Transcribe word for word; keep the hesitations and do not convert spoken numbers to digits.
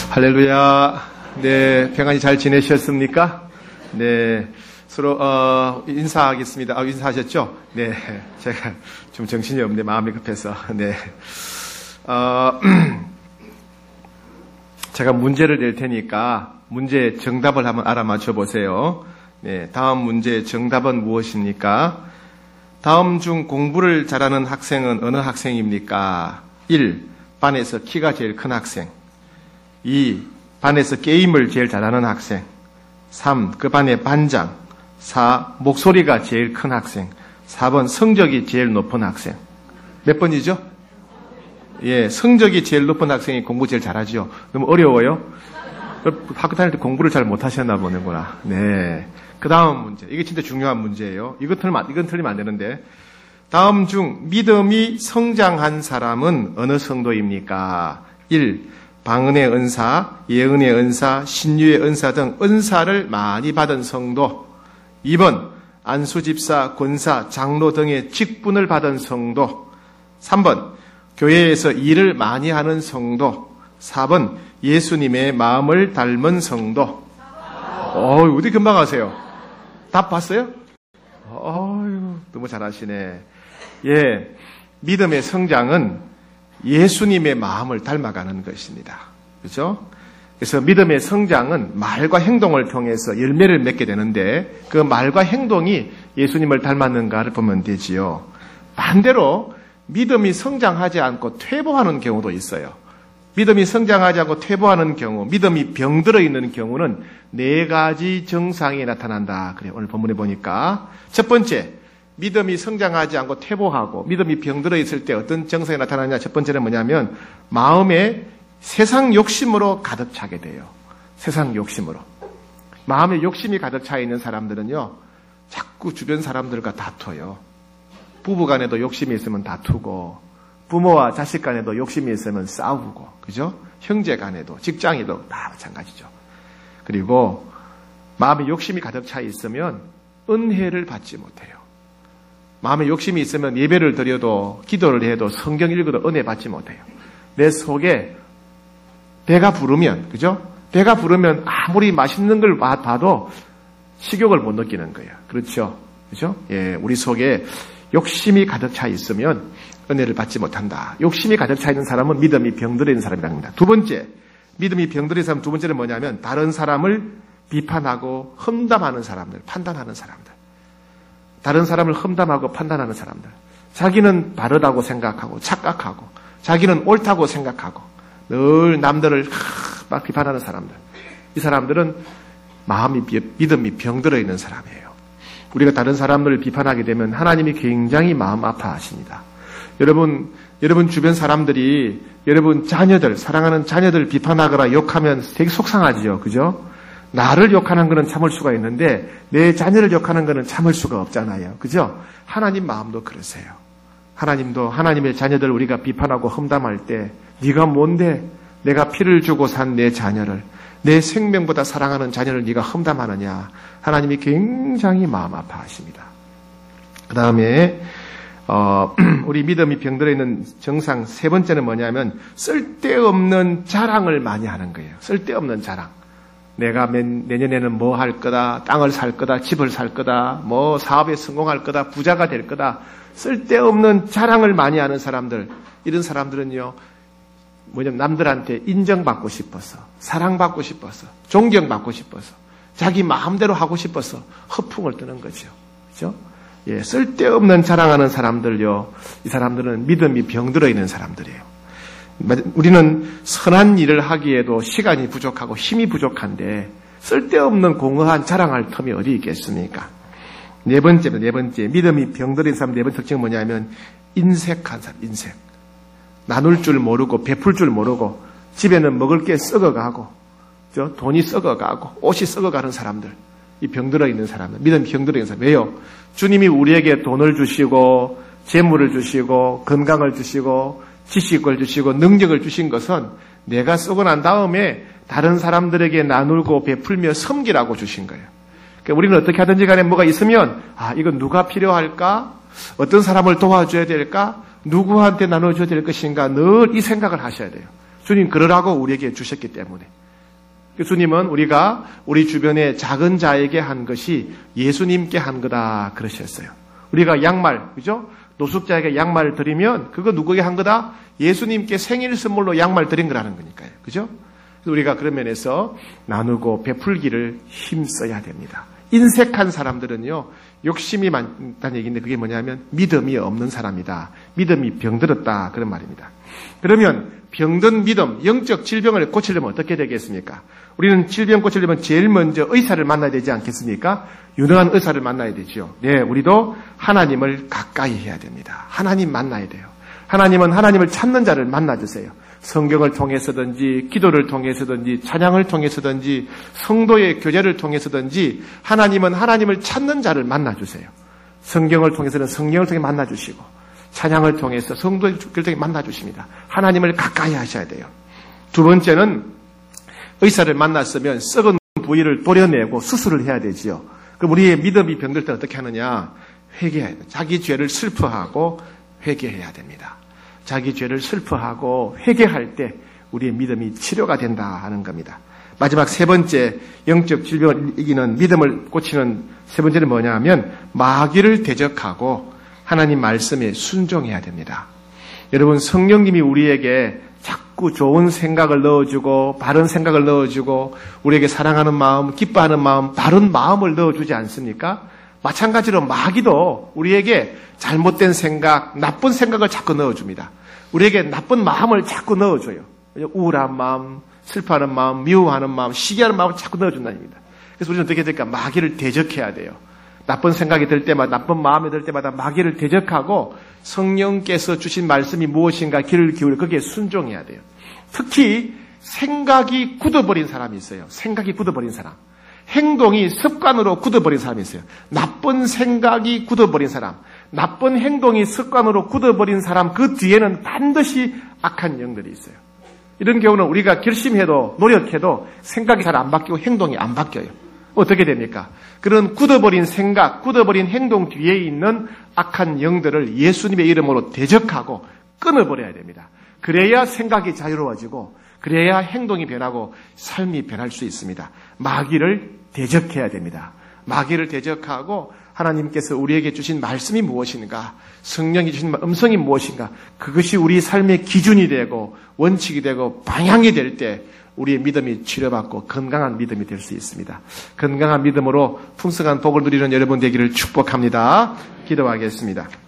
할렐루야. 네, 평안히 잘 지내셨습니까? 네, 서로 어, 인사하겠습니다. 아, 인사하셨죠? 네, 제가 좀 정신이 없네, 마음이 급해서. 네, 어, 제가 문제를 낼 테니까 문제 정답을 한번 알아맞혀 보세요. 네, 다음 문제의 정답은 무엇입니까? 다음 중 공부를 잘하는 학생은 어느 학생입니까? 일. 반에서 키가 제일 큰 학생. 이. 반에서 게임을 제일 잘하는 학생. 삼. 그 반의 반장. 사. 목소리가 제일 큰 학생. 사 번. 성적이 제일 높은 학생. 몇 번이죠? 예, 성적이 제일 높은 학생이 공부 제일 잘하죠. 너무 어려워요? 학교 다닐 때 공부를 잘 못하셨나 보는구나. 네. 그 다음 문제. 이게 진짜 중요한 문제예요. 이거 틀리면, 이건 틀리면 안 되는데. 다음 중 믿음이 성장한 사람은 어느 성도입니까? 일. 방언의 은사, 예언의 은사, 신유의 은사 등 은사를 많이 받은 성도. 이 번. 안수집사, 권사, 장로 등의 직분을 받은 성도. 삼 번. 교회에서 일을 많이 하는 성도. 사 번. 예수님의 마음을 닮은 성도. 어이, 어디 금방 하세요? 답 봤어요? 어휴, 너무 잘하시네. 예, 믿음의 성장은 예수님의 마음을 닮아가는 것입니다. 그렇죠? 그래서 믿음의 성장은 말과 행동을 통해서 열매를 맺게 되는데 그 말과 행동이 예수님을 닮았는가를 보면 되지요. 반대로 믿음이 성장하지 않고 퇴보하는 경우도 있어요. 믿음이 성장하지 않고 퇴보하는 경우, 믿음이 병들어 있는 경우는 네 가지 증상이 나타난다. 그래요. 오늘 본문에 보니까 첫 번째, 믿음이 성장하지 않고 퇴보하고 믿음이 병들어 있을 때 어떤 증상이 나타나냐? 첫 번째는 뭐냐면 마음에 세상 욕심으로 가득 차게 돼요. 세상 욕심으로. 마음에 욕심이 가득 차 있는 사람들은요, 자꾸 주변 사람들과 다퉈요. 부부 간에도 욕심이 있으면 다투고, 부모와 자식 간에도 욕심이 있으면 싸우고, 그죠? 형제 간에도, 직장에도 다 마찬가지죠. 그리고 마음에 욕심이 가득 차 있으면 은혜를 받지 못해요. 마음에 욕심이 있으면 예배를 드려도, 기도를 해도, 성경 읽어도 은혜 받지 못해요. 내 속에 배가 부르면, 그죠? 배가 부르면 아무리 맛있는 걸 봐도 식욕을 못 느끼는 거예요. 그렇죠? 그죠? 예, 우리 속에 욕심이 가득 차 있으면 은혜를 받지 못한다. 욕심이 가득 차 있는 사람은 믿음이 병들어 있는 사람이라는 겁니다. 두 번째, 믿음이 병들어 있는 사람 두 번째는 뭐냐면 다른 사람을 비판하고 험담하는 사람들, 판단하는 사람들. 다른 사람을 험담하고 판단하는 사람들. 자기는 바르다고 생각하고 착각하고 자기는 옳다고 생각하고 늘 남들을 막 비판하는 사람들. 이 사람들은 마음이, 믿음이 병들어 있는 사람이에요. 우리가 다른 사람들을 비판하게 되면 하나님이 굉장히 마음 아파하십니다. 여러분, 여러분 주변 사람들이 여러분 자녀들, 사랑하는 자녀들 비판하거나 욕하면 되게 속상하지요. 그죠? 나를 욕하는 거는 참을 수가 있는데 내 자녀를 욕하는 거는 참을 수가 없잖아요. 그죠? 하나님 마음도 그러세요. 하나님도 하나님의 자녀들 우리가 비판하고 험담할 때 네가 뭔데 내가 피를 주고 산 내 자녀를, 내 생명보다 사랑하는 자녀를 네가 험담하느냐. 하나님이 굉장히 마음 아파하십니다. 그 다음에 어, 우리 믿음이 병들어 있는 증상 세 번째는 뭐냐면 쓸데없는 자랑을 많이 하는 거예요. 쓸데없는 자랑. 내가 내년에는 뭐 할 거다, 땅을 살 거다, 집을 살 거다, 뭐 사업에 성공할 거다, 부자가 될 거다. 쓸데없는 자랑을 많이 하는 사람들, 이런 사람들은요, 뭐냐면 남들한테 인정받고 싶어서, 사랑받고 싶어서, 존경받고 싶어서, 자기 마음대로 하고 싶어서 허풍을 뜨는 거죠. 그죠? 예, 쓸데없는 자랑하는 사람들요, 이 사람들은 믿음이 병들어 있는 사람들이에요. 우리는 선한 일을 하기에도 시간이 부족하고 힘이 부족한데 쓸데없는 공허한 자랑할 틈이 어디 있겠습니까? 네 번째는 네 번째, 믿음이 병들어 있는 사람 네 번째 특징은 뭐냐면 인색한 사람, 인색. 나눌 줄 모르고 베풀 줄 모르고 집에는 먹을 게 썩어가고 저 돈이 썩어가고 옷이 썩어가는 사람들, 이 병들어 있는 사람들, 믿음이 병들어 있는 사람. 왜요? 주님이 우리에게 돈을 주시고 재물을 주시고 건강을 주시고 지식을 주시고 능력을 주신 것은 내가 쓰고 난 다음에 다른 사람들에게 나누고 베풀며 섬기라고 주신 거예요. 그러니까 우리는 어떻게 하든지 간에 뭐가 있으면 아, 이건 누가 필요할까? 어떤 사람을 도와줘야 될까? 누구한테 나눠줘야 될 것인가? 늘 이 생각을 하셔야 돼요. 주님 그러라고 우리에게 주셨기 때문에. 주님은 우리가 우리 주변의 작은 자에게 한 것이 예수님께 한 거다 그러셨어요. 우리가 양말, 그죠? 노숙자에게 양말을 드리면 그거 누구에게 한 거다? 예수님께 생일 선물로 양말 드린 거라는 거니까요. 그죠? 우리가 그런 면에서 나누고 베풀기를 힘써야 됩니다. 인색한 사람들은요, 욕심이 많다는 얘기인데 그게 뭐냐면 믿음이 없는 사람이다. 믿음이 병들었다. 그런 말입니다. 그러면 병든 믿음, 영적 질병을 고치려면 어떻게 되겠습니까? 우리는 질병 고치려면 제일 먼저 의사를 만나야 되지 않겠습니까? 유능한 의사를 만나야 되죠. 네, 우리도 하나님을 가까이 해야 됩니다. 하나님 만나야 돼요. 하나님은 하나님을 찾는 자를 만나주세요. 성경을 통해서든지 기도를 통해서든지 찬양을 통해서든지 성도의 교제를 통해서든지 하나님은 하나님을 찾는 자를 만나주세요. 성경을 통해서는 성경을 통해 만나주시고 찬양을 통해서 성도의 교제를 통해 만나주십니다. 하나님을 가까이 하셔야 돼요. 두 번째는 의사를 만났으면 썩은 부위를 도려내고 수술을 해야 되지요. 그럼 우리의 믿음이 병들 때 어떻게 하느냐? 회개해야 돼요. 자기 죄를 슬퍼하고 회개해야 됩니다. 자기 죄를 슬퍼하고 회개할 때 우리의 믿음이 치료가 된다 하는 겁니다. 마지막 세 번째 영적 질병을 이기는 믿음을 고치는 세 번째는 뭐냐 하면 마귀를 대적하고 하나님 말씀에 순종해야 됩니다. 여러분 성령님이 우리에게 자꾸 좋은 생각을 넣어주고 바른 생각을 넣어주고 우리에게 사랑하는 마음, 기뻐하는 마음, 바른 마음을 넣어주지 않습니까? 마찬가지로 마귀도 우리에게 잘못된 생각, 나쁜 생각을 자꾸 넣어줍니다. 우리에게 나쁜 마음을 자꾸 넣어줘요. 우울한 마음, 슬퍼하는 마음, 미워하는 마음, 시기하는 마음을 자꾸 넣어준다는 겁니다. 그래서 우리는 어떻게 될까? 마귀를 대적해야 돼요. 나쁜 생각이 들 때마다, 나쁜 마음이 들 때마다 마귀를 대적하고 성령께서 주신 말씀이 무엇인가 귀를 기울여 거기에 순종해야 돼요. 특히 생각이 굳어버린 사람이 있어요. 생각이 굳어버린 사람. 행동이 습관으로 굳어버린 사람이 있어요. 나쁜 생각이 굳어버린 사람, 나쁜 행동이 습관으로 굳어버린 사람, 그 뒤에는 반드시 악한 영들이 있어요. 이런 경우는 우리가 결심해도 노력해도 생각이 잘 안 바뀌고 행동이 안 바뀌어요. 어떻게 됩니까? 그런 굳어버린 생각, 굳어버린 행동 뒤에 있는 악한 영들을 예수님의 이름으로 대적하고 끊어버려야 됩니다. 그래야 생각이 자유로워지고 그래야 행동이 변하고 삶이 변할 수 있습니다. 마귀를 대적해야 됩니다. 마귀를 대적하고 하나님께서 우리에게 주신 말씀이 무엇인가, 성령이 주신 음성이 무엇인가, 그것이 우리 삶의 기준이 되고 원칙이 되고 방향이 될 때 우리의 믿음이 치료받고 건강한 믿음이 될 수 있습니다. 건강한 믿음으로 풍성한 복을 누리는 여러분 되기를 축복합니다. 기도하겠습니다.